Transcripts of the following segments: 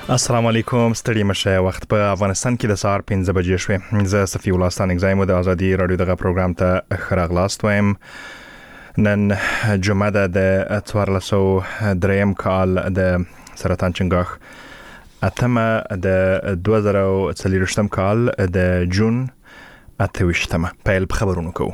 السلام علیکم، ستړي مشه. وخت په افغانستان کې د سهار 5 بجې شوې. زه صفی الله ستانګزای مو د ازادي رادیو دغه پروګرام ته خراغلاست وایم. نن جمعه ده د 1403 کال د سرطان چنګاښ اتمه د 2023 کال د جون 28مه. پیل خبرونه کوو.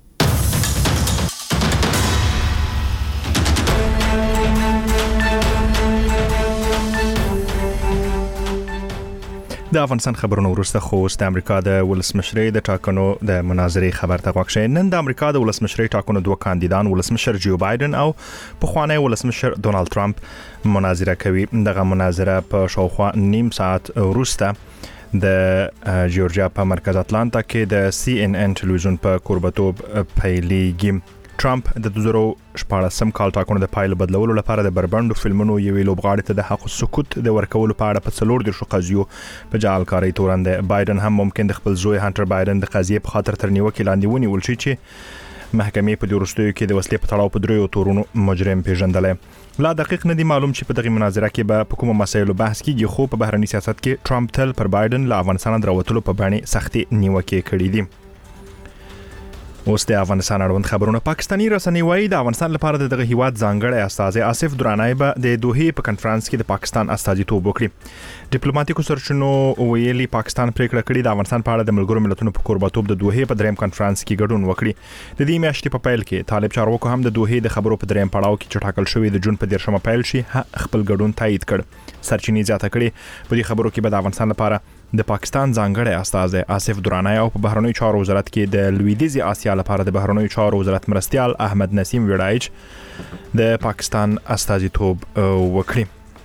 د افغانستان خبرونه وروسته خوست د امریکا د ولسمشرۍ د ټاکنو د مناظرې خبر ته غوښ شي. نن د امریکا د ولسمشرۍ ټاکنو دوه کاندیدان ولسمشر جو بایدن او پخوانی ولسمشر ډونالد ټرمپ مناظره کوي. دغه مناظره په شاوخوا نیم ساعت وروسته د جورجیا په مرکز اتلانتا کې د CNN ټلویزیون په کوربتوب پیلېږي. ټرمپ د 2014 کال ټاکنو د پایلو بدلولو لپاره د بربندو فلمونو یوې لوبغاړي ته د حق سکوت د ورکولو په اړه په 4 قضیو په جعلکارۍ تورن دی. بایدن هم ممکن د خپل زوی هانټر بایدن د قضیې په خاطر تر نیوکې لاندې ونیول شي چې محکمې په وروستیو کې د وسلې په تړاو په 3 تورونو مجرم پیژندلې. لا دقیق نه دی معلوم چې په دغه مناظره کې به کومه مسایلو بحث کیږي، خو په بهرني سیاست کې ټرمپ تل پر بایدن له افغانستان دروتلو په باندې سختي نیوکې کړې دي. اوس د افغانستان اړوند خبرونه. پاکستانی رسنۍ وايي د افغانستان لپاره دغه هیواد ځانګړی استازی آصف درانای به د دوحې په کنفرانس کې د پاکستان استازیتوب وکړي. ډیپلوماټیکو سرچینو ویلي پاکستان پریکړه کړې د افغانستان په اړه د ملګرو ملتونو په کوربتوب د دوحې په دریم کنفرانس کې ګډون وکړي. د دې میاشتې په پیل کې طالب چارواکو هم د دوحې د خبرو په دریم پړاو کې چې ټاکل شوی د جون په 10مه پیل شي خپل ګډون تایید کړ. سرچینې زیاته کړي په دې خبرو کې به د افغانستان لپاره د پاکستان ځانګړی استازی آصف درانای او په بهرنیو چارو وزارت کې د لویدیځي آسیا لپاره د بهرنیو چارو وزارت مرستیال احمد نسیم ویړایچ د پاکستان استازیتوب وکړي.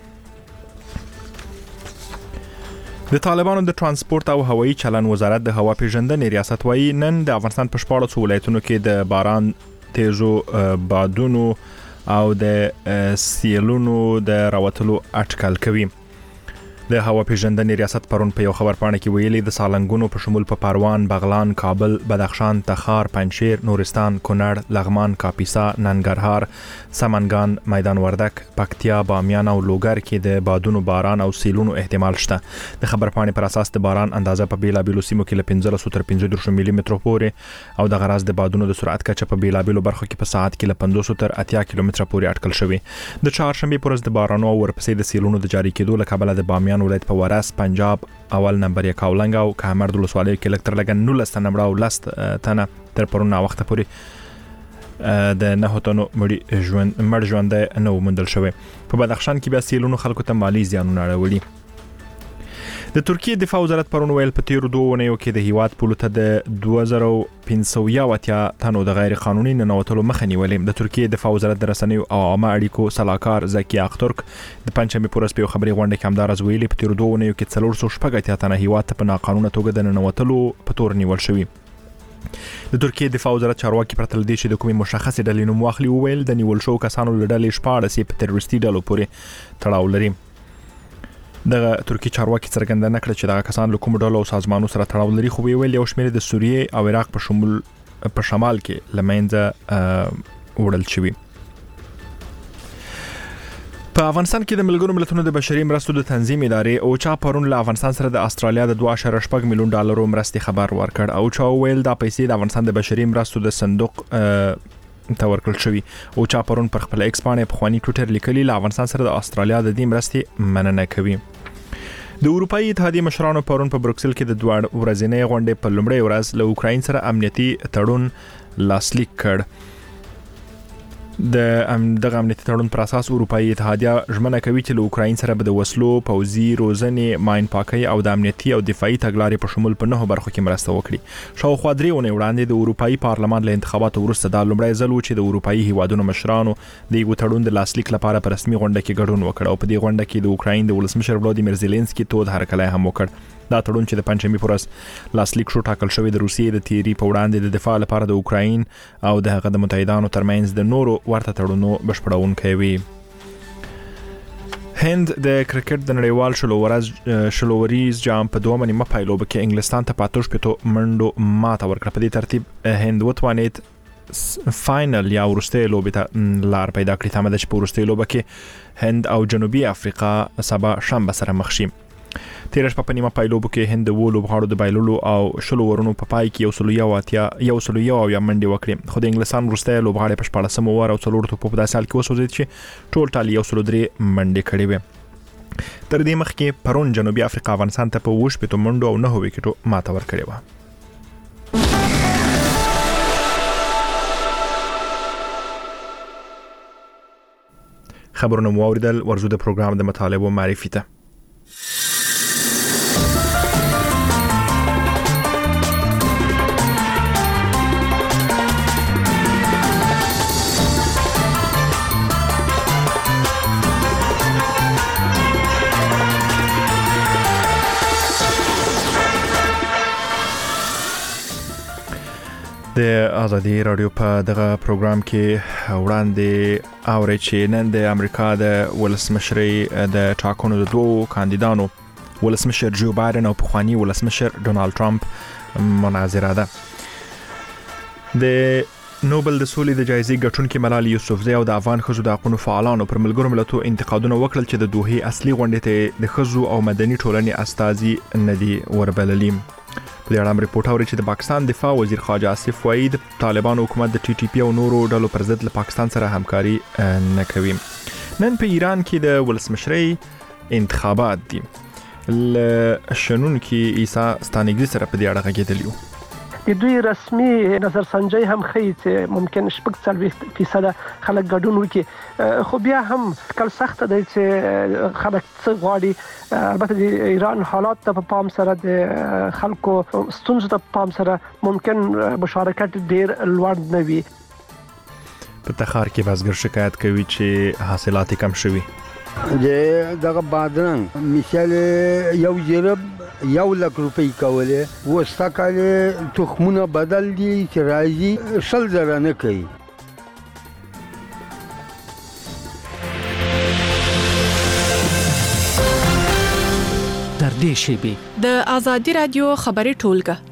د طالبانو د ترانسپورت او هوایي چلن وزارت د هوا پیژندنې ریاست وايي نن د افغانستان په 14 ولایتونو کې د باران، تیزو بادونو او د سیلونو د راوتلو اټکل کوي. د هوا پیژندنې ریاست پرون په یو خبرپاڼه کې ویلي د سالنګونو په شمول په پروان، بغلان، کابل، بدخشان، تخار، پنجشیر، نورستان، کونړ، لغمان، کاپیسا، ننګرهار، سمنګان، میدان وردک، پکتیا، بامیان او لوګر کې د بادونو، باران او سیلونو احتمال شته. د خبرپاڼې پر اساس د باران اندازه په بیلابیلو سیمو کې له 15 تر 15 ملي مترو پورې او د غراز د بادونو د سرعت کچه په بیلابیلو برخو کې په ساعت کې له 50 تر 80 کیلومتره پورې اټکل شوی. د چهارشنبه پر ورځ د بارانو او ورپسې د سیلونو د جاری کېدو له کبله د بامیان ولایت په ورس، پنجاب اول نمبر یک کاولنګ او کامرد ولسوالۍ کې لکتر لګن 19 تنه او لست تنه تر پرونه وخت پورې د 9 تنو مړ ژوند نه ومندل شوی. په بدخشان کې بیا سیلونو خلکو ته مالی زیانونه اړولي. د ترکیه دفاع وزارت پرون ویل په تیر 2 اونیو کې د هیواد پولو ته د 2500 تنو د غیر قانوني ننوتلو مخه نیولې. د ترکیه دفاع وزارت د رسنیو او عامه اړیکو صلاحکار زکی اخترک د پنځمې پورس په خبري غونډه کې همدارز ویلي په تیر 2 اونیو کې 480 تنه هیواد ته په ناقانونه توګه د ننوتلو په تور نیول شوی. د ترکیه دفاع وزارت چارواکي پرتل دي چې د کومې مشخصې ډلې نوم واخلي وویل د نیول شو کسانو له ډلې 14 په تروریستي ډلو پورې تړاو لري. د ترکی چارواکي څرګندونه کړې چې دا کسان له کوم ډول او سازمانونو سره تړاو لري، خو ویل یو شمېر د سوریې او عراق په شمال کې لمنځه وړل شوی. په افغانستان کې د ملګرو ملتونو د بشري مرستو د تنظیم ادارې او چا پرون له افغانستان سره د استرالیا د 2.8 میلیون ډالرو مرستې خبر ورکړ او چا ویل دا پیسې د افغانستان د بشري مرستو د صندوق ته ورکړل شوی. او چا پرون پر خپل ایکس باندې په خواني ټویټر لیکلي له افغانستان سره د استرالیا د دې مرستې مننه کوي. د اروپאי اتحادیې مشرانو پرون په بروکسل کې د 2 ورځې غونډې په لومړۍ ورځ له اوکراین سره امنیتي تړون لاسلیک کړ. دغه امنیتي تړون پر اساس اروپאי اتحادیه ژمنه کوي چې له اوکراین سره به د وسلو، پوځي روزنې، ماین پاکۍ او د امنیتي او دفاعي تګلارې په شمول په 9 برخو کې مرسته وکړي. شاوخوا 3 اونۍ وړاندې د اروپאי پارلمان له انتخاباتو وروسته دا لومړی ځل و چې د اروپאי هیوادونو مشرانو د یو تړون د لاسلیک لپاره په رسمي غونډه کې ګډون وکړ او په دې غونډه کې د اوکراین د ولسمشر ولادیمیر زيلنسکي تود هرکلی هم وکړ. دا تړون چې د پنځمې پر ورځ لاسلیک شو ټاکل شوی د روسیې د تیری په وړاندې د دفاع لپاره د اوکراین او د هغه د متحدانو ترمنځ د نورو ورته تړونونو بشپړونکی وي. هند د کرکټ د نړیوال شلوریز جام په 2 نیمه پایلوب کې انګلستان ته 5 منډو ماته ورکړه. په دې ترتیب هند وتوانید فاینل یا ورسته لوبې ته لار پیدا کړې. تمه ده چې په ورسته لوبه کې هند او جنوبي افریقا سبا شنبه سره مخ شي. تیر شپه په نیمه پایلوبو کې هند د لوبغاړو د بایللو او شلو ورونو په پای کې یو سلو یا منډې وکړې، خو د انګلستان وروستی لوبغاړی په 14 اوور او 4 توپو په داسې حال کې وسوځېد چې ټول ټال 103 منډې کړې وې. تر دې مخکې پرون جنوبي افریقا افغانستان ته په 8 منډو او 9 وکټو ماته ورکړې وه. خبرونه مو اوریدل، ورزو د پروګرام د مطالبو معرفي ته. د ازادي رادیو په دغه پروګرام کې وړاندې اوري چې نن د امریکا د ولسمشرۍ د ټاکنو د دوو کاندیدانو ولسمشر جو بایدن او پخوانی ولسمشر ډونالد ټرمپ مناظره ده. د نوبل د سولې د جایزې ګټونکي ملالۍ یوسفزۍ او د افغان ښځو د حقوقو فعالانو پر ملګرو ملتونو انتقادونه وکړل چې د دوحې اصلي غونډې ته د ښځو او مدني ټولنې استازي نه دي وربللي. په دې اړه رپورټ اوري چې د پاکستان دفاع وزیر خواجه آصف وحید طالبان حکومت د ټي ټي پی او نورو ډلو پر ضد له پاکستان سره همکاري نه کوي. نن په ایران کې د ولسمشرۍ انتخابات دي. شنونکي عیسی ستانګزي سره په دې اړه غږېدلی. د دوی رسمي نظرسنجي هم ښیي چې ممکن 40% خلک ګډون وکړي، خو بیا هم کله سخت دی چې خلک څه غواړي. البته د ایران حالات ته په پام سره د خلکو ستونزو ته په پام سره ممکن مشارکت ډیر لوړ نه وي. په تخار کې بزګر شکایت کوي چې حاصلات کم شوي. دغه بادرنګ مثال یو جرب 1 لک روپۍ کوله وستا کاله تخمونه بدل دي چې راځي 100,000 نه کوي. در دې شیبه د ازادي رادیو خبري ټولګه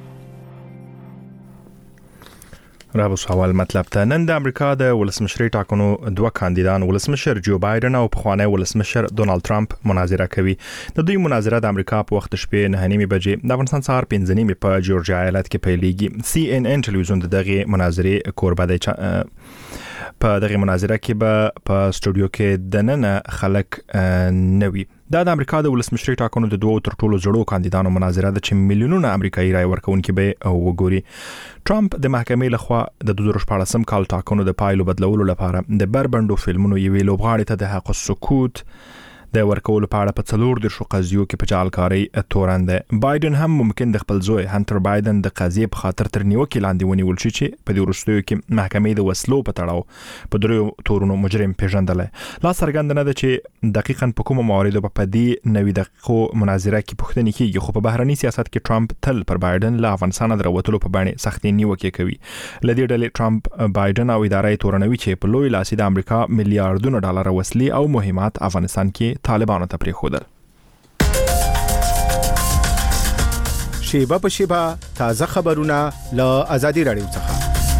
رابو سوال مطلب ته. نن د امریکا د ولسمشرۍ ټاکنو دوه کاندیدان ولسمشر جو بایدن او پخوانی ولسمشر ډونالد ټرمپ مناظره کوي. د دوی مناظره د امریکا په وخت شپې 9:30 بجې د افغانستان سهار 5:30 په جورجیا ایالت کې پیلېږي. CNN ټلویزیون دغه مناظره کوربه دی. په دغه مناظره کې به په سټوډیو کې د نن خلک نوي. دا د امریکا د ولسمشرۍ ټاکنو د دوه تر ټولو زړو کاندیدانو مناظره ده چې میلیونونه امریکایي رای ورکوونکي به وګوري. ټرمپ د محکمې لخوا د 2014 کال ټاکنو د پایلو بدلولو لپاره د بربندو فلمونو یوې لوبغاړې ته د حق السکوت د ورکولو په اړه په 4 قضیو کې په جعلکارۍ تورن ده. بایدن هم ممکن د خپل زوی هانټر بایدن د قضیې په خاطر تر نیوکې لاندې ونیول شي چې په دې وروستیو کې محکمې د وسلو په تړاو په 3 تورونو مجرم پیژندل. لا څرګند نه ده چې دقیقاً په کومه مواردو په دې نوې دقیقو مناظره کې پوښتنې کیږي، خو په بهرني سیاست کې ټرمپ تل پر بایدن له افغانستان دروتلو په باندې سختي نیوکې کوي. لدې ډلې ټرمپ بایدن او ادارې تورنوي چې په لوی لاس د امریکا میلیارډونو ډالر وسلې او مهمات افغانستان کې طالبانو ته پریښودل. شیبه په شیبه تازه خبرونه له ازادي رادیو څخه.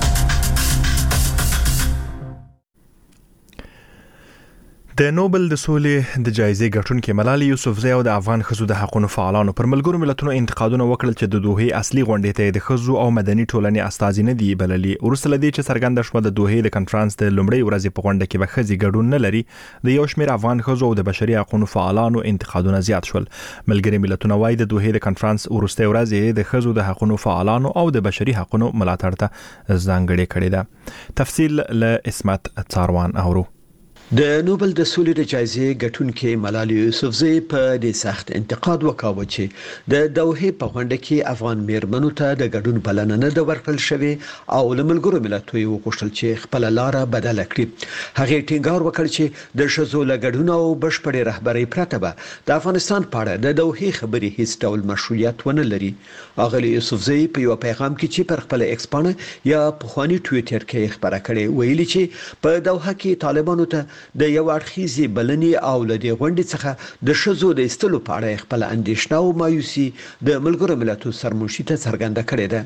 د نوبل د سولې د جایزې ګټونکي ملالۍ یوسفزۍ او د افغان ښځو د حقوقو فعالانو پر ملګرو ملتونو انتقادونه وکړل چې د دوحې اصلي غونډې ته د ښځو او مدني ټولنې استازي نه دی بللي. وروسته لدې چې څرګنده شوه د دوحې د کنفرانس د لومړۍ ورځې په غونډه کې به ښځې ګډون نه لري، د یو شمېر افغان ښځو او د بشري حقوقو فعالانو انتقادونه زیات شول. ملګري ملتونه وايي د دوحې د کنفرانس وروستۍ ورځ د ښځو د حقوقو فعالانو او د بشري حقوقو ملاتړ ته ځانګړې کړې ده. تفصیل له اسمت څاروان اورو. د نوبل د سولې د جایزې ګټونکي ملالۍ یوسفزۍ په دې سخت انتقاد وکاوه چې د دوحې په غونډه کې افغان میرمنو ته د ګډون بلنه نه ده ورکړل شوې او له ملګرو ملتونو وغوښتل چې خپل لار بدله کړي. هغه ټینګار وکړ چې د ښځو له ګډون او بشپړې رهبرۍ پرته به د افغانستان په اړه د دوحې خبرې هیڅ ډول مشروعیت ونه لري. اغلی یوسفزۍ په یو پیغام کې چې پر خپل ایکس پاڼه یا پخوانی ټویټر کې خبره کړې ویلي چې په دوحه کې طالبانو ته د یو اړخیزې بلنې او لدې غونډې څخه د ښځو د ایستلو په اړه خپل اندېښنه او مایوسي د ملګرو ملتونو سرمنشي ته څرګنده کړې ده.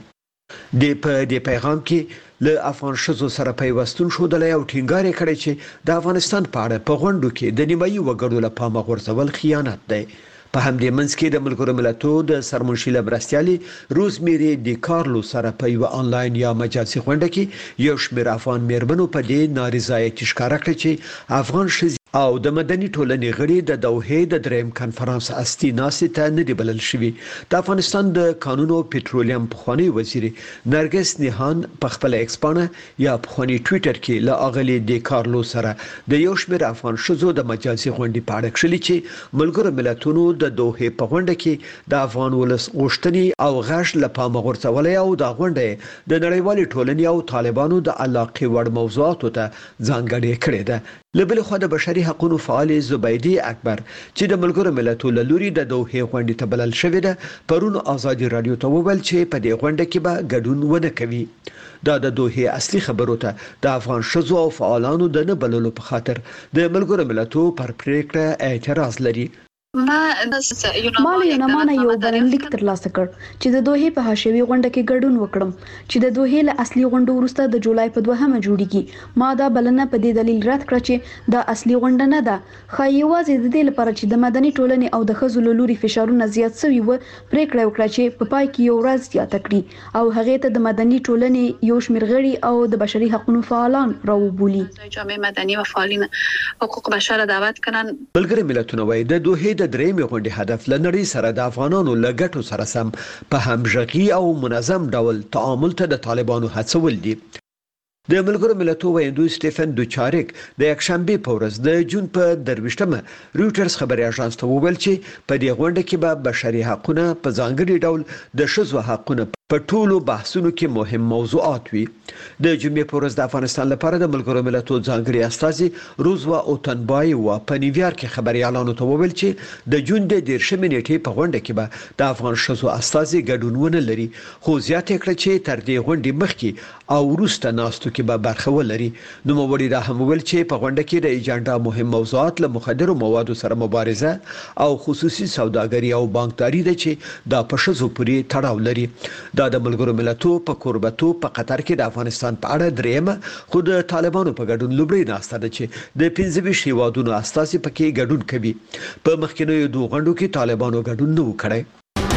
په دې پیغام کې له افغان شذو سره پیوستون شودل او ټینګار کړی چې د افغانستان په اړه په غونډو کې د نیمایي وګړو له پامه غورځول خیانت دی. په همدې منځ کې د ملګرو ملتونو د سرمنشي مرستیالي روزمیری ډي کارلو سره په یو آنلاین یا مجازي غونډه کې یو شمېر افغان میرمنو په دې نارضایتي ښکاره کړې چې افغان ښځې او د مدني ټولنې غړي د دوحې د دریم کنفرانس اصلي ناستې ته نه دی بلل شوي. د افغانستان د قانون او پټرولیم پخوانی وزیر نرګس نیهان په خپل ایکس پاڼه یا پخوانی ټوئیټر کې له اغلی ډي کارلو سره د یو شمېر افغان ښځو د مجازي غونډې په اړه کړلي چې ملګرو ملتونو د دوحې په غونډه کې د افغان ولس غوښتنې او غږ له پامه غورځولې او د غونډې د نړیوالې ټولنې او طالبانو د علاقې وړ موضوعاتو ته ځانګړې کړې ده. لبل خو د بشري حقوقو فعال زبیدی اکبر چې د ملګرو ملتونو لوري د دوحې غونډې ته بلل شوې ده پرون ازادي رادیو ته وویل چې په دې غونډه کې به ګډون ونه کوي. دا د دوحې اصلي خبرو ته د افغان شذو او فعالانو د نه بللو په خاطر د ملګرو ملتونو پر پریکړه اعتراض لري. ما له یونامانه یو بلنلیک ترلاسه کړ چې د دوحې په حاشیوي غونډه کې ګډون وکړم چې د دوحې له اصلي غونډو وروسته د جولای په 2مه جوړیږي. ما دا بلنه په دې دلیل رد کړ چې دا اصلي غونډه نه ده، خو یوازې د دې لپاره چې د مدني ټولنې او د ښځو له لوري فشارونه زیات شوي و پریکړه وکړه چې په پای کې یو ورځ زیاته کړي او هغه ته د مدني ټولنې یو شمېر غړي او د بشري حقوقو فعالان راوبولي. جامعه مدني و فعالین حقوق بشر دعوت کنن. ملګري ملتونه وايي د دوحې د درېمې غونډې هدف لنړۍ سره د افغانانو لګټو سره سم په همغږي او منظم ډول تعامل ته د طالبانو هڅول دي. د ملګرو ملتونو ویاندوی سټیفن دوچاریک د یکشنبه په ورځ د جون په 23مه رويټرز خبري اژانس ته وویل چې په دې غونډه کې به بشري حقوقونه په ځانګړي ډول د ښځو حقوقونه په ټولو بحثونو کې مهم موضوعات وي. د جمعې په ورځ د افغانستان لپاره د ملګرو ملتونو ځانګړي استازي روزوا اوتنبای و په نیویارک کې خبريالانو ته وویل چې د جون د 10مې نیټې په غونډه کې به د افغان ښځو استازي ګډون ونه لري، خو زیاته کړه چې تر دې غونډې مخکې او وروسته ناستو کې به برخه ولري. نو موري دا هم ویل چې په غونډه کې د ایجنډا مهم موضوعات له مخدرو موادو سره مبارزه او خصوصي سوداګري او بانکداري ده چې دا په ښځو پورې تړاو لري. دا د ملګرو ملتونو په کوربتو په قطر کې د افغانستان په اړه درېمه خو د طالبانو په ګډون لومړی ناسته ده چې د 25 هیوادونو استازي پکې ګډون کوي. په مخکینیو دوه غونډو کې طالبانو ګډون نه وکړي.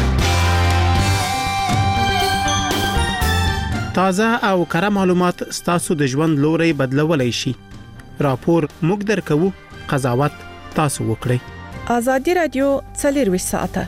تازه او کره معلومات ستاسو د ژوند لوري بدلولای شي. راپور موږ درکو، قضاوت تاسو وکړئ. ازادي رادیو 24 ساعته.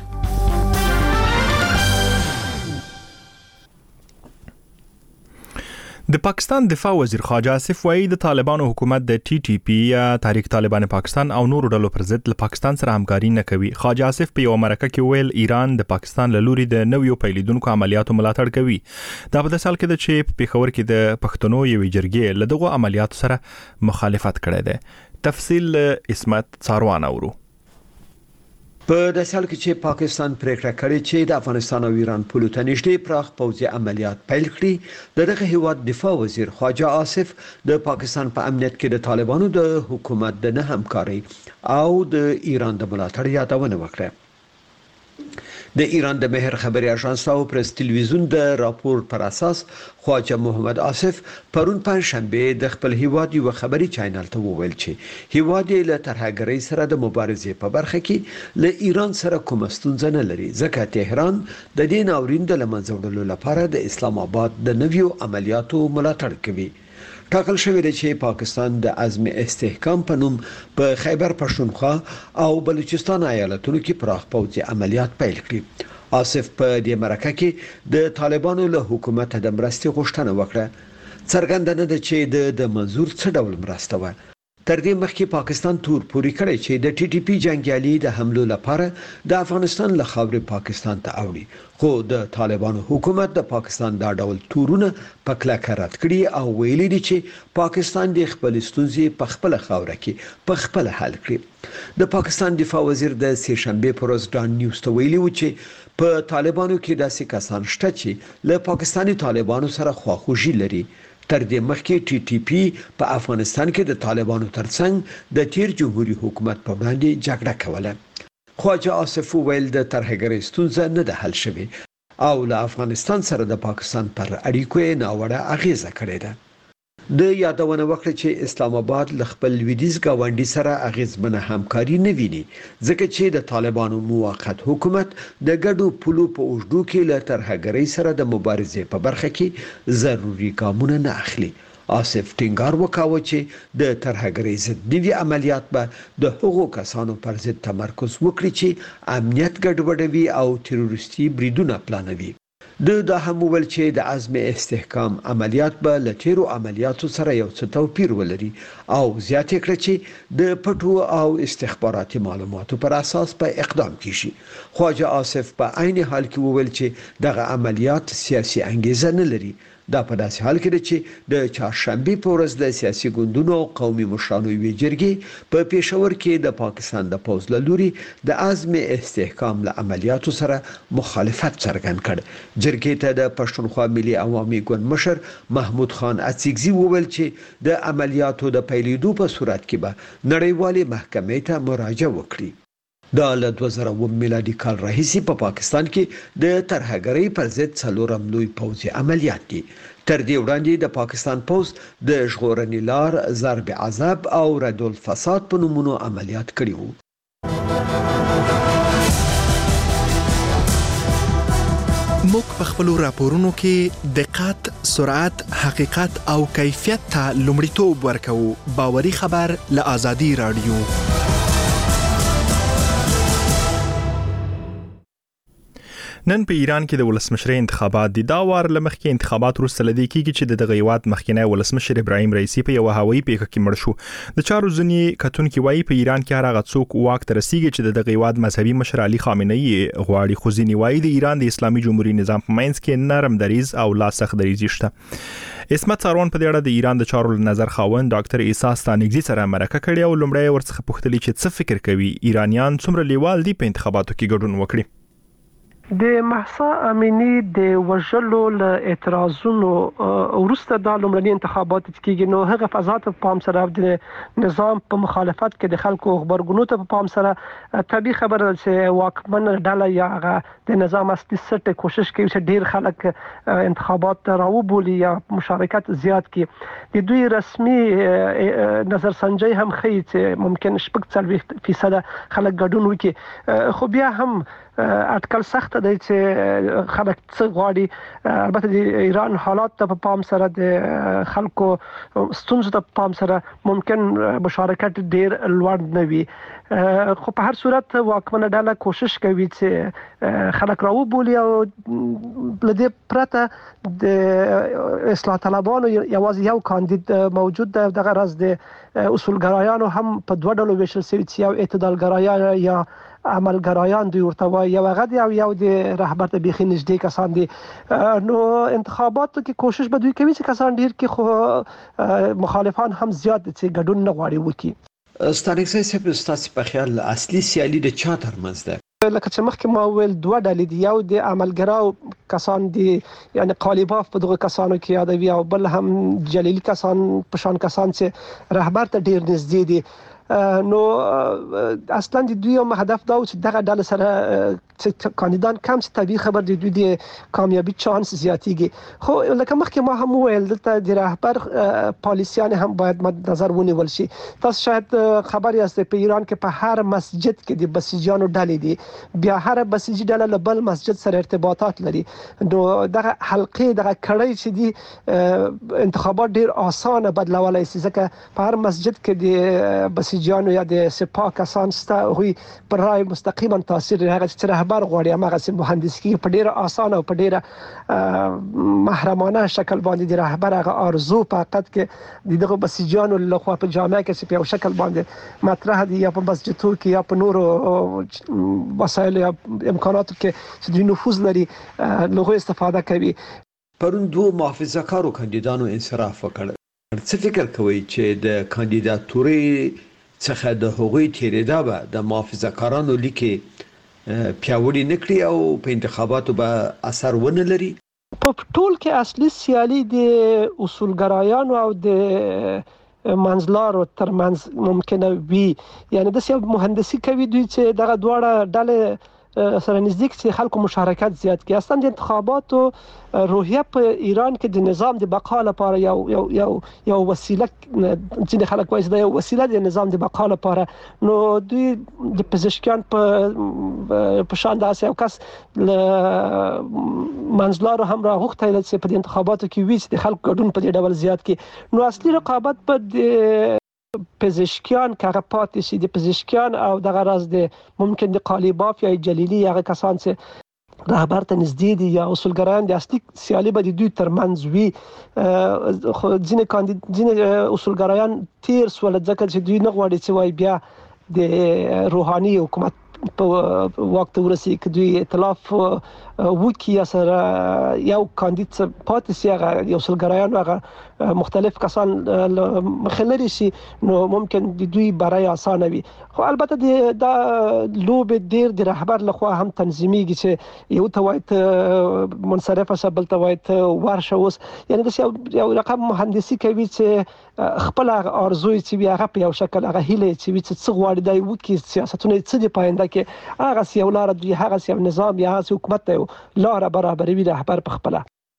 د پاکستان دفاع وزیر خواجه آصف وایي د طالبانو حکومت د ټي ټي پی یا تحریک طالبان پاکستان او نورو ډلو پر ضد له پاکستان سره همکاري نه کوي. خواجه آصف په یو مرکه کې ویل ایران د پاکستان له لوري د نویو پیلیدونکو عملیاتو ملاتړ کوي. دا په داسې حال کې ده چې په پیښور کې د پښتنو یوې جرګې له دغو عملیاتو سره مخالفت کړی دی. تفصیل اسمت څاروان اورو. په داسې حال کې چې پاکستان پریکړه کړې چې د افغانستان او ایران په لور نږدې پراخ پوځي عملیات پیل کړي، دغه هیواد دفاع وزیر خواجه آصف د پاکستان په امنیت کې د طالبانو د حکومت د نه همکاري او د ایران د ملاتړ یادونه وکړه. د ایران د مهر خبري اژانس او پرس ټلویزیون د راپور پر اساس خواجه محمد آصف پرون پنځشنبه د خپل هیواد یو خبري چینل ته وویل چې هیواد یې له ترهګرۍ سره د مبارزې په برخه کې له ایران سره کوم ستونزه نه لري، ځکه تهران د دې ناورین د لمنځه وړلو لپاره د اسلام آباد د نویو عملیاتو ملاتړ کوي. ټاکل شوی دی چې پاکستان د عزم استحکام په نوم په خیبر پښتونخوا او بلوچستان ایالتونو کې پراخ پوځي عملیات پیل کړي. آصف په دې مرکه کې د طالبانو له حکومت د مرستې غوښتنه وکړه. څرګنده نه ده چې د منظور څه ډول مرسته و. تر دې مخکې پاکستان تور پوری کړی چې د ټي ټي پی جنگیالي د حملو لپاره د افغانستان له خاورې پاکستان ته اوړي، خو د طالبانو حکومت د پاکستان دا ډول تورونه په کلکه رد کړي او ویلي دي چې پاکستان د خپل ستونزې په خپل خاوره کې په خپل حل کړي. د پاکستان دفاع وزیر د سهشنبه پر ورځ ډان نیوز ته ویلي و چې په طالبانو کې داسې کسان شته چې له پاکستاني طالبانو سره خواخوږي لري. تر دې مخکې ټي ټي پی په افغانستان کې د طالبانو ترڅنګ د تیر جمهوریت حکومت په وړاندې جګړه کوله. خواجه آصف ویل د ترهګرۍ ستونزه نه ده حل شوې او له افغانستان سره د پاکستان پر اړیکو ناوړه اغیزه کړې ده. د یادونه وکړه چې اسلام آباد ل خپل لویدیز گاونډي سره اغیزمنه همکاري نه ویني ځکه چې د طالبانو موقت حکومت د ګډو پولو په اوږدو کې له ترهګرۍ سره د مبارزې په برخه کې ضروري ګامونه نه اخلي. آصف ټینګار وکاوه چې د ترهګرۍ ضد نوي عملیات به د هغو کسانو پر ضد تمرکز وکړي چې امنیت ګډوډوي او تروریستي بریدونه پلانوي. دا هم ویل چې د عزم استحکام عملیات به له تیرو عملیاتو سره یو څه توپیر ولري او زیاته کړ چې د پټو او استخباراتي معلوماتو پر اساس په اقدام کیږي. خواجه آصف په عین حال کې وویل چې دغه عملیات سیاسي انګیزه نه لري. دا په داسې حال کې چې د چهارشنبه په ورځ د سیاسي ګوندونو او قومي مشرانو وی جرګې په پېښور کې د پاکستان د پوز له لوري د عزم استحکام له عملیاتو سره مخالفت څرګند کړ. جرګې ته د پښتونخوا ملي عوامي ګوند مشر محمود خان اڅکزي وویل چې د عملیاتو د پیلېدو په صورت کې به نړیوالې محکمې ته مراجعه وکړي. دا له 2000 میلادي کال راهیسې په پاکستان کې د ترهګرۍ پر ضد څلورم لوی پوځي عملیات دي. تر دې وړاندې د پاکستان پوز د ژغورنې لار، ضرب عذاب او رد الفساد په نومونو عملیات کړي وو. موږ په خپل راپورونو کې دقت، سرعت، حقیقت او کیفیت ته لومړیتوب ورکوو. باوري خبر له آزادي رادیو. نن په ایران کې د ولسمشر انتخابات دي. دا وار لمخکې انتخابات وروسته لدی کېږي چې د هیواد مخکنی ولسمشر ابراهیم رئیسی په یو هوایي پیښه کې مړ شو. د چارو ځنی کتونکو وايي په ایران کې هر هغه څوک واک ته رسیږي چې د هیواد مذهبي مشر علي خامنه‌ای غواړي. خو ځینې وايي د ایران د اسلامي جمهوریت نظام په منځ کې نرم دریز او لا سخت دریز شته. اسمت ساروان په دې اړه د ایران د چارو نظر خاوند ډاکټر عیسی ستانګزي سره مرکه کړې او لومړی ورڅخه پوښتنه چې څه فکر کوي ایرانیان څومره لیوال دي په انتخاباتو کې ګډون وکړي. د مهسا امینی د وژلو له اعتراضونو ورسته د لومړني انتخابات کېږي نو هغه فضات په پام سره د نظام په مخالفت کې د خلکو خبرګونو ته په پام سره طبي خبره چې واکمن ډله یا د نظام اصلي سټه کوشش کوي چې ډیر خلک انتخابات راوبولي یا مشارکت زیات کړي. د دوی رسمي نظر سنجي هم ښیي چې ممکن 40% خلک ګډون وکړي. خو بیا هم اټکل سخت دی چې خلک څه غواړي. البته د ایران حالات ته په پام سره د خلکو ستونزو ته په پام سره ممکن مشارکت ډیر لوړ نه وي. خو په هر صورت واکمنه ډله کوشش کوي چې خلک راوبولي او لدې پرته د اصلاح طلبانو یوازې یو کاندید موجود دی. دغه راز د اصولګرایانو هم په دوه ډلو ویشل شوي چې یو اعتدالګرایان یا عملګرایان دوی ورته وایي یو هغه دی او یو د رهبر ته بیخي نږدې کسان دي. نو انتخاباتو کې کوشش به دوی کوي چې کسان ډیر کې خو مخالفان هم زیات دي چې ګډون نه غواړي وکړي. ستانکسي صاحب ستاسو په خیال اصلي سیالي د چا ترمنځ ده؟ لکه چې مخکې ما ویل دوه ډلې دي. یو د عملګراو کسان دي یعنی قالیباف په دغه کسانو کې یادوي او بل هم جلیلی کسان په شان کسان چې رهبر ته ډیر نږدې دي. نو اصلا د دوی یو هدف دا و چې دغه ډله سره چې کاندیدان کم چې طبيعي خبر د دوی د کامیابی چانس زیاتېږي. خو لکه مخکې ما هم ویل دلته د رهبر پالیسیان هم باید مد نظر ونیول شي. تاسو شاید خبر یاست په ایران کې په هر مسجد کې د بسیجانو ډلې دي. بیا هر بسیجي ډله له بل مسجد سره ارتباطات لري. نو دغه حلقې دغه کړۍ چې دي انتخابات ډیر اسانه بدلولای شي ځکه په هر مسجد کې د بسیجانو یا د سپاه کسان ستا هوی پر رای مستقیما تاثیر هغه چې رهبر غواړي هغه سم مهندسي په ډیره اسانه او په ډیره محرمانه شکل باندې د رهبر هغه ارزو په حقیقت کې دغه بسیجانو له خوا په جامعه کې په یو شکل باندې مطرح دي یا په مسجدو کې یا په نورو وسایل یا امکاناتو کې چې د نفوذ لري لغوي استفاده کوي. پرون دوه محافظه‌کارو کاندیدانو انصراف وکړ. څه فکر کوي چې د کاندیداتوري څخه د هغوی تیریدا به د محافظه‌کارانو لیکي پیاوړي نکړي او په انتخاباتو به اثر ونه لري؟ په ټول کې اصلي سیالي د اصولګرایانو او د منځلارو ترمنځ ممکنه وي. یعنی د سیاست مهندسي کوي دوی چې دغه دواړه ډلې سره نزدیک چې خلکو مشارکت زیات کړي. اصلا د انتخاباتو روحیه په ایران کې د نظام د بقا لپاره یو وسیله چې خلک وایي دا یو وسیله د نظام د بقا لپاره. نو دوی د پزشکیان په شان داسې یو کس منځلارو هم راغوښتل چې په انتخاباتو کې ویس د خلکو ګډون په دې ډول زیات کړي. نو اصلي رقابت په پزشکیان که پاتې شي د پزشکیان او دغه راز د ممکن د قالیباف یا جلیلی هغه کسان چې رهبر ته نږدې دي یا اصولګرایان د اصلي سیالي به د دوی ترمنځ وي. خو ځینې اصولګرایان تیر سول ځکه چې دوی نه غواړي چې وای بیا د روحاني حکومت په وخت ورسي کې دوی ائتلاف وکي سره یو کاندید پاتې سي هغه یو اصولګرایان هغه مختلف کسان مخلري شي نو ممکن د دوی برای اسانه وي. خو البته د لوب ډیر د رهبر لخوا هم تنظیميږي چې یو توایت منصرفه شبل توایت ورشه اوس یعنی د یو رقم مهندسي کوي چې خپل ارزوی چې بیا هغه په یو شکل هغه هیله چې څه غواړي د وکي سیاستونه څه دی پاینده کې هغه سیاو لار دی هغه سیاو نظام یا حکومت ته لار برابري وی رهبر په خپل.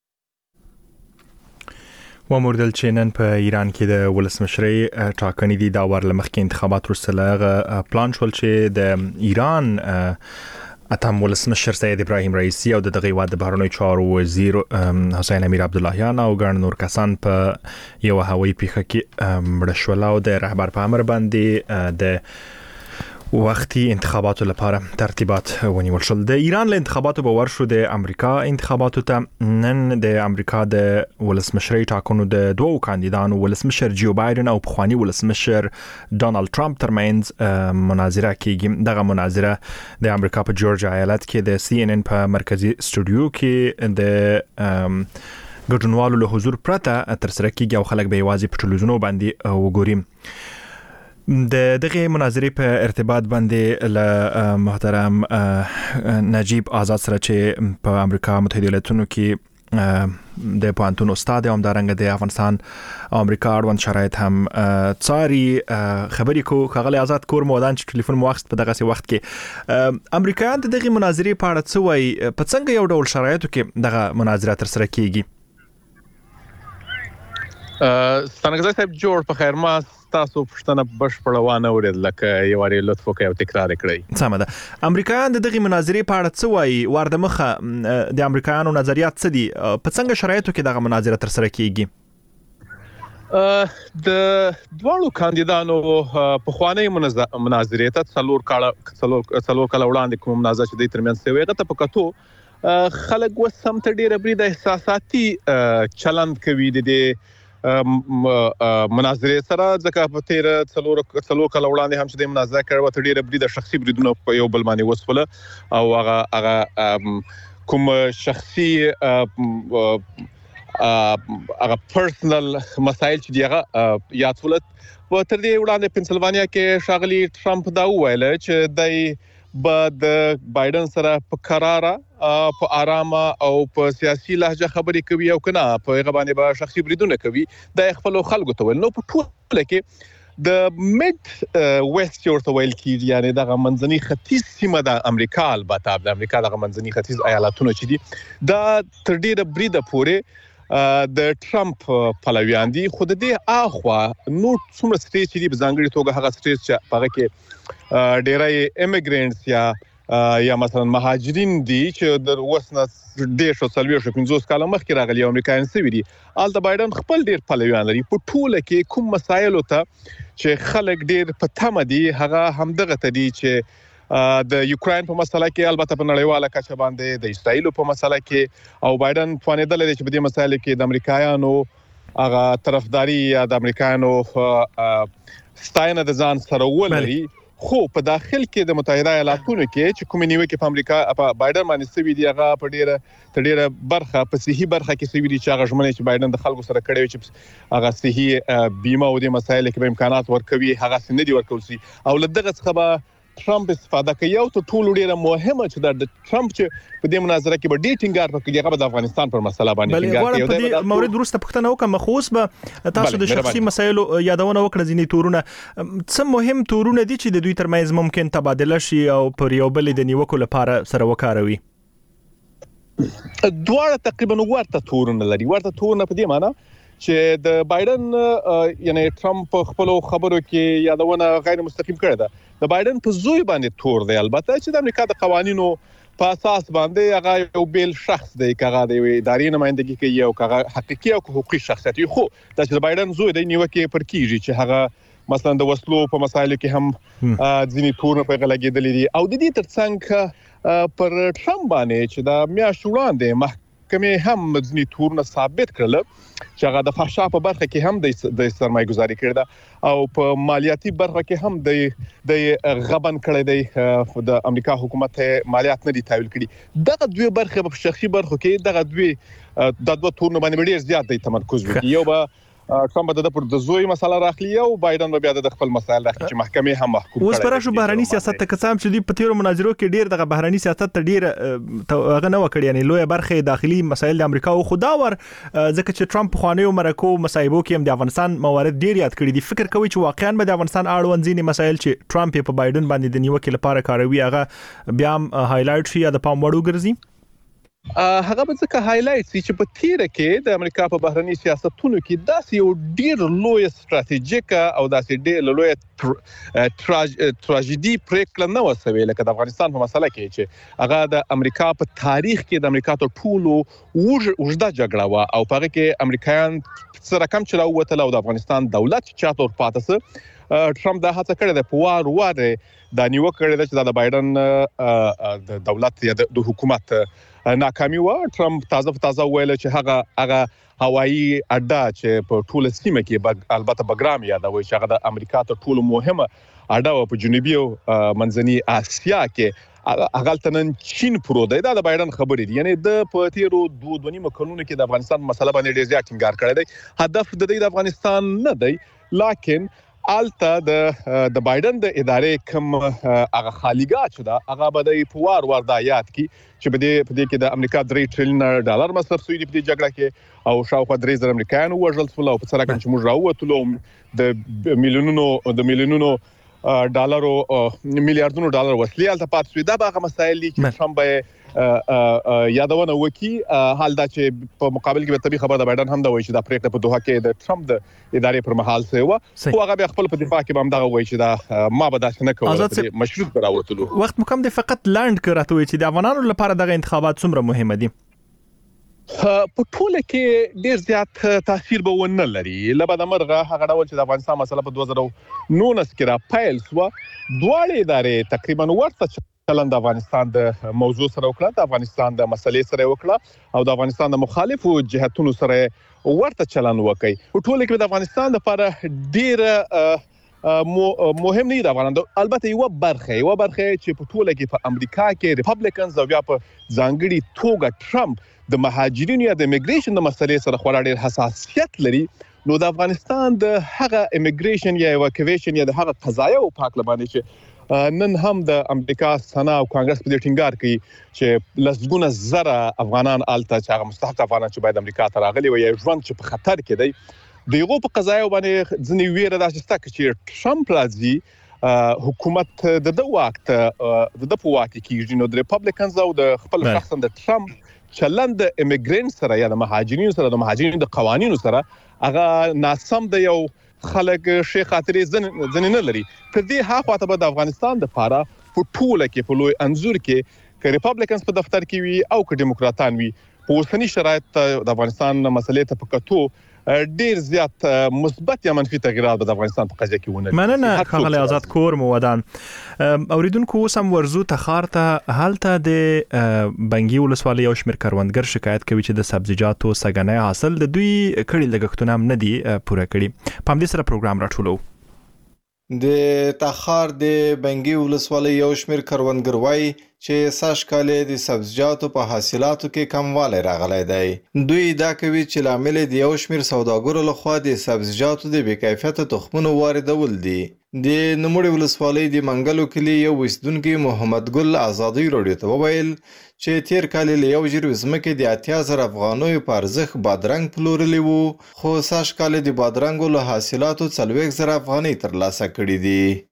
وموردل چې نن په ایران کې د ولسمشرۍ ټاکنې دي دا ور لمخکې انتخابات وروسته پلان شول چې د ایران اتم ولسمشر سید ابراهیم رئیسی او د دغه هیواد د بهرنیو چارو وزیر حسین امیر عبداللهیان او ګڼ نور کسان په یو هوایي پیښه کې مړه شول او د رهبر په امر باندې د وختي انتخاباتو لپاره ترتیبات ونیول شول. د ایران له انتخاباتو به ورشو د امریکا انتخاباتو ته. نن د امریکا د ولسمشرۍ ټاکنو د دوو کاندیدانو ولسمشر جو بایدن او پخوانی ولسمشر ډونالد ټرمپ ترمنځ مناظره کیږي. دغه مناظره د امریکا په جورجیا ایالت کې د CNN په مرکزی استودیو کې د ګډونوالو له حضور پرته ترسره کیږي او خلک به یوازې په ټلویزیونو باندې وګوري. د دغه مناظرې په ارتباط باندې له محترم نجیب آزاد سره چې په امریکا متحده ایالاتونو کې د پوهنتون استاد هم دارنګ د افغانستان او امریکا اړوند شرایط هم څاري خبرې کو خغلی آزاد کور مودان چې ټلیفون مواخست په دغه وخت کې امریکایان د دغه مناظرې په اړه څه وایي په څنګه یو ډول شرایطو کې دغه مناظره تر سره کیږي. ستانګزای صاحب جوړ په خیر ما تاسو پښتنه بشپړوانه ورید لکه یو وری لطف وکړئ او تکرار کړئ. سمه ده. امریکایان د دغه مناظرې په اړه څه وایي ورده مخه د امریکایانو نظریات څه دي په څنګه شرایطو کې دغه مناظره تر سره کیږي؟ د دوه کاندیدانو په خوانی مناظرې ته څلور کال وړاندې کوم مناظره چې د ترمنځ سوي غته په کتو خلک وسم ته ډیره برید احساساتي چلند کوي د مناظره سره ځکه په تیر څلور کال وړاندې هم چې د مناظره کړو ته ډیره برید شخصي بریدونه په یو بل باندې وسوله او هغه کوم شخصي هغه پرسنل مسایل چې دیغه یادولت په تر دې وړاندې پنسلوانیا کې شاغلی ټرمپ دا ویل چې دای بعد بایدن سره په قراره په آرامه او په سیاسي لهجه خبرې کوي او کنه په هغه باندې به شخصي بریدونه کوي د خپل خلکو ته ول نو په ټول کې د میډ ویست ورته ویل کیږي یعنی د منځني ختیځ سیمه د امریکا البته د امریکا د منځني ختیځ ایالاتونو چې دي دا تر ډیره بریده پورې د ټرمپ پلویان دي خود دې اخوا نو څومره سټیج چې په ځانګړي توګه هغه سټیج چې هغه کې ډیرای ایمیګرینټس یا مثلا مهاجرین دي چې د وسنه ډیر شو سلوي شو 50 کال مخکې راغلي امریکایان سوي دي آلته بایدن خپل ډیر پلویان لري په ټوله کې کوم مسایل ته چې خلک ډیر په تمه دي هغه هم دغه تدي چې د یوکرين په مسله کې البته په نړیواله کچه باندې د اسرایل په مسله کې او بایدن فانیدل دي چې په دې مسایل کې د امریکایانو هغه طرفداري یا د امریکایانو ستاینه د ځان سره ولري خو په داخل کې د متحده ایالاتونو کې چې کوم نیوکه په امریکا په بایدن باندې سوي دی هغه په ډیره برخه په صحیح برخه کې سوي دي چې هغه ژمنه چې بایدن د خلکو سره کړی چې هغه صحیح بیمه او د مسایل کې به امکانات ورکوي هغه سن دي ورکول سي او لدغه څخه به ټرمپ استفاده کوي او ته ټول ډیره مهمه چې د ټرمپ چې په دې مناظره کې به ډیر ټینګار وکړي هغه د افغانستان پر مسله باندې ټینګار کوي. د مورید وروسته پوښتنه وکم مخصوص به تاسو د شخصي مسایلو یادونه وکړه ځینې تورونه څه مهم تورونه دي چې د دوی ترمنځ ممکن تبادله شي او پر یو بل د نیوکو لپاره سره وکاروي. دواړه تقریبا ورته تورونه لري. ورته تورونه په دې معنی چې د بایدن یعنی ټرمپ خپل خبرو کې یادونه غیر مستقیم کړې ده. د بایدن په زوی باندې تور دی البته چې د امریکا د قوانینو په اساس باندې هغه یو بیل شخص دی کغه د ادارې نمائندګي کوي او کغه حقيقي او حقوقي شخصیت خو د بایدن زوی دی نیوکه پر کیږي چې هغه مثلا د وسلو په مسایلو کې هم ځینې تور په غلګېدلې دي او د دې ترڅنګ پر ټرمپ باندې چې د میاشتو وړاندې محکمې هم ځینې تورونه ثابت کړل چې هغه د فحشا په برخه کې هم د سرمایه‌ګذاري کړې ده او په مالیاتي برخه کې هم د غبن کړې ده. د امریکا حکومت مالیات نه دي تحویل کړي. دغه دوه برخه په شخصي برخو کې دغه دوه تورونه باندې ډېر زیات دی تمرکز وکړي. یو به ټرمپ د زوی مسله راخلی او بایدن بیا د خپل مسایل راخلی چې محکمې هم محکوم کړي. اوس پر شو بهرني سیاست ته کسام چې دی په تیرو مناظرو کې ډیر د بهرني سیاست ته ډیر هغه نه وکړي یعنی لوی برخه داخلي مسایل د امریکا او خداور ځکه چې ټرمپ خوانیو مرکو مسایبو کې هم د افغانستان موارد ډیر یاد کړی دي. فکر کوي چې واقعا به د افغانستان اړوند ځینې مسایل چې ټرمپ په بایدن باندې د نیوکې لپاره کاروي هغه بیا هایلایټ شي یا د پام وړ وګرځي. هغه به ځکه هایلایټ چې په تیره کې د امریکا په بهرني سیاستونو کې داسې یو ډیر لوی ستراتیژیک او داسې ډیر لوی تراژیدي پریکړه نه وسوي لکه د افغانستان په مسله کې چې هغه د امریکا په تاریخ کې د امریکا ته ټولو وژده جګړه و او په هغه کې امریکایان سره کم چلا وته او د افغانستان دولت چې تور پاتسه ټرمپ دا هڅه کړې ده په واره د نیو کړې ده چې د بایدن د دولت یا د حکومت ناکامي و. ټرمپ تازه ویل چې هغه هوایی اډه چې په ټوله سیمه کې البته بګرام یادوي چې هغه د امریکا ته ټولو مهمه اډه په جنوبي او منځني اسیا کې هغه تنن چین پرو دی. دا د بایدن خبرې دي یعنی د پاتیرو 2.5 کلونو کې د افغانستان مسله باندې ډیر زیات ټینګار کړی دی. هدف د دې د افغانستان نه دی لکن الته د بایدن د ادارې کوم هغه خالیګات چې دا هغه به د وار د یاد کی چې په دې کې د امریکا 3 ټریلیون ډالر مصرف شوی دی په دې جګړه کې او شاوخوا 3,000 امریکایان وژل شول او په سره کې موږ راووتلو د میلیونونو ډالرو میلیارډونو ډالر وسلې الته پات شوی. دا هغه مسایل دي چې ټرمپ یادونه وکي. حال دا چې په مقابل کې به طبي خبر د بایدن هم دا وایي چې د پریکړه په دوه کې د ټرمپ د ادارې پر مهال څه و خو هغه به خپل په دفاع کې هم دا وایي چې دا ما به داسې نه کوله مشروط راوتلو. وخت مکم د فقط لاند کړه وایي چې د افغانانو لپاره دغه انتخابات څومره مهمه دي. په ټوله کې ډیر زیات تاثیر به ونه لري. لبا د مرغه هغه ډول چې د افغانستان مسله په 2019 کې را پیل شو دواړه ادارې تقریبا ورته چلند د افغانستان د موضوع سره وکړه د افغانستان د مسلې سره وکړه او د افغانستان د مخالفو جهتونو سره ورته چلند وکړي. په ټوله کې د افغانستان لپاره ډیر مهم نه دی افغانستان. البته یو برخه چې په ټوله کې په امریکا کې ریپبلیکنز او بیا په ځانګړي توګه ټرمپ د مهاجرینو یا د ایمیګریشن د مسلې سره خورا ډیر حساسیت لري. نو د افغانستان د هغه ایمیګریشن یا ایواکویشن یا د هغه قضایا او پاک لبانې چې نن هم د امریکا سنا او کانګرس په دې ټینګار کوي چې لسګونه زره افغانان الته چې هغه مستحق افغانان چې باید امریکا ته راغلي وي ژوند چې په خطر کې دی دغه په قضایا باندې ځنی ویره داسې ستک چې ټرمپ راځي حکومت د وخت د په واک کې نو د ریپبلیکنز او د خپل شخصا د ټرمپ چلند د ایمیګرینټ سره یا د مهاجرینو د قوانینو سره هغه ناسم د یو خلک شیخ خاطرې ځنه نه لري. په دې هاخواته به د افغانستان د پاره په ټوله کې په لوی انزور کې ک ریپبلیکنز په دفتر کې وي او ک ډیموکراتان وي په اوسنی شرایط د افغانستان مسلې ته پکاتو ډیر زیات مثبت یا منفي تغیرات د افغانستان په قضیه کې ونه. مننه خغل آزاد کور مودان اوریدونکو سم ورزو تخارته حالته د بنګي ولسوالۍ یو شمیر کروندګر شکایت کوي چې د سبزیجاتو سګنۍ حاصل د دوی کړي لګښتونه هم نه دي پوره کړي. په همدې سره پروګرام راټولو. د تخار د بنګي ولسوالۍ یو شمیر کروندګر وایي چې سږ کال د سبزیجاتو په حاصلاتو کې کموالی راغلی دی. دوی دا کوي چې لامل د یو شمیر سوداګرو لخوا د سبزیجاتو د بې کیفیته تخمونو واردول دي. د نوموړي ولسوالۍ د منګلو کلي یو اوسیدونکي محمد ګل ازادي راډیو ته وویل چې تیر کال له یو جریب ځمکې د 80,000 افغانیو په ارزښت بادرنګ پلورلی وو، خو سږ کال د بادرنګو له حاصلاتو 40,000 افغانۍ ترلاسه کړي دي.